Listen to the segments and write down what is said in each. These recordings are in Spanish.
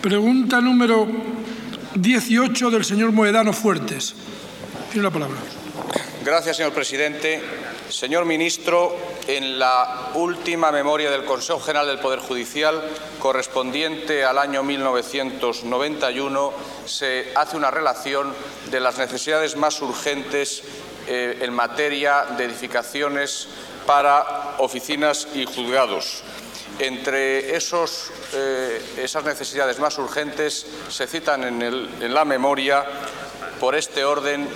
Pregunta número 18 del señor Mohedano Fuertes. Tiene la palabra. Gracias, señor presidente. Señor ministro, en la última memoria del Consejo General del Poder Judicial, correspondiente al año 1991, se hace una relación de las necesidades más urgentes en materia de edificaciones para oficinas y juzgados. Entre esas necesidades más urgentes se citan en la memoria, por este orden,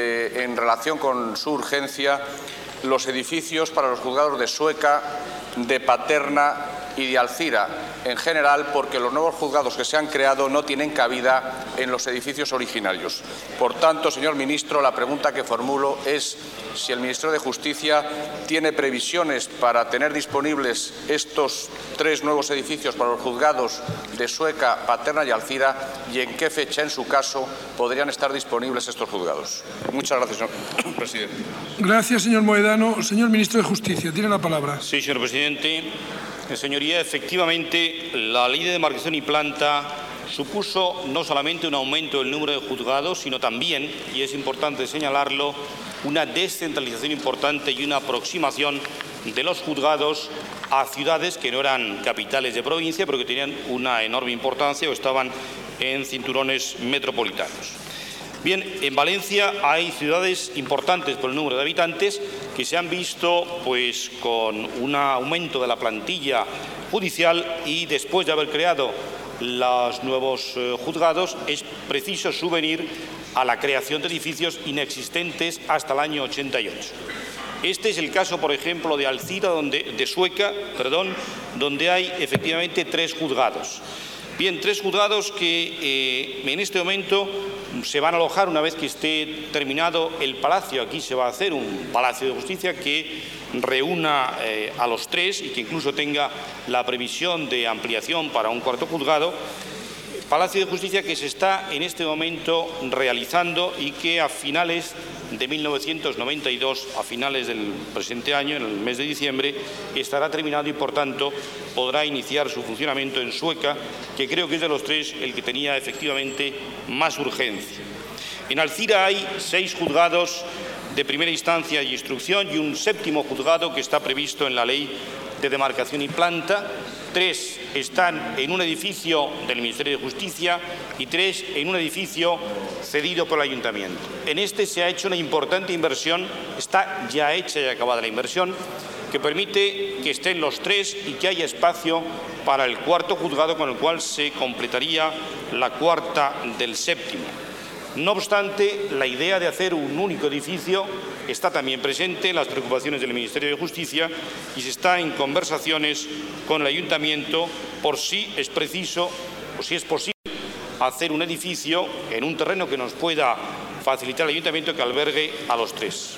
en relación con su urgencia, los edificios para los juzgados de Sueca, de Paterna y de Alzira, en general porque los nuevos juzgados que se han creado no tienen cabida en los edificios originarios. Por tanto, señor ministro, la pregunta que formulo es si el Ministerio de Justicia tiene previsiones para tener disponibles estos 3 nuevos edificios para los juzgados de Sueca, Paterna y Alzira, y en qué fecha, en su caso, podrían estar disponibles estos juzgados. Muchas gracias, señor presidente. Gracias, señor Mohedano. Señor ministro de Justicia, tiene la palabra. Sí, señor presidente. Señoría, efectivamente, la ley de demarcación y planta supuso no solamente un aumento del número de juzgados, sino también, y es importante señalarlo, una descentralización importante y una aproximación de los juzgados a ciudades que no eran capitales de provincia, pero que tenían una enorme importancia o estaban en cinturones metropolitanos. Bien, en Valencia hay ciudades importantes por el número de habitantes que se han visto pues con un aumento de la plantilla judicial, y después de haber creado los nuevos juzgados es preciso subvenir a la creación de edificios inexistentes hasta el año 88. Este es el caso, por ejemplo, de Alzira, de Sueca, donde hay efectivamente 3 juzgados. Bien, 3 juzgados que en este momento se van a alojar una vez que esté terminado el palacio. Aquí se va a hacer un palacio de justicia que reúna a los 3 y que incluso tenga la previsión de ampliación para un 4.º juzgado. Palacio de Justicia que se está en este momento realizando y que a finales de 1992, a finales del presente año, en el mes de diciembre, estará terminado y, por tanto, podrá iniciar su funcionamiento en Sueca, que creo que es de los 3 el que tenía efectivamente más urgencia. En Alzira hay 6 juzgados de primera instancia y instrucción y un 7.º juzgado que está previsto en la ley de demarcación y planta. 3 están en un edificio del Ministerio de Justicia y 3 en un edificio cedido por el Ayuntamiento. En este se ha hecho una importante inversión, está ya hecha y acabada la inversión, que permite que estén los 3 y que haya espacio para el 4.º juzgado, con el cual se completaría la cuarta del 7.º. No obstante, la idea de hacer un único edificio está también presente en las preocupaciones del Ministerio de Justicia y se está en conversaciones con el Ayuntamiento por si es preciso o si es posible hacer un edificio en un terreno que nos pueda facilitar el Ayuntamiento que albergue a los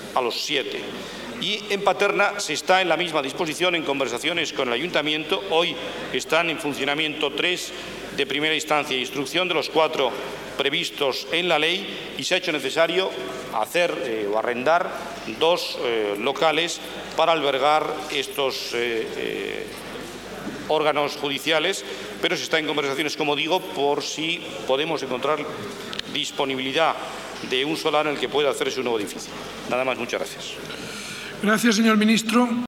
7. Y en Paterna se está en la misma disposición, en conversaciones con el Ayuntamiento. Hoy están en funcionamiento 3 de primera instancia e instrucción de los 4 previstos en la ley, y se ha hecho necesario hacer o arrendar 2 locales para albergar estos órganos judiciales, pero se está en conversaciones, como digo, por si podemos encontrar disponibilidad de un solar en el que pueda hacerse un nuevo edificio. Nada más, muchas gracias. Gracias, señor ministro.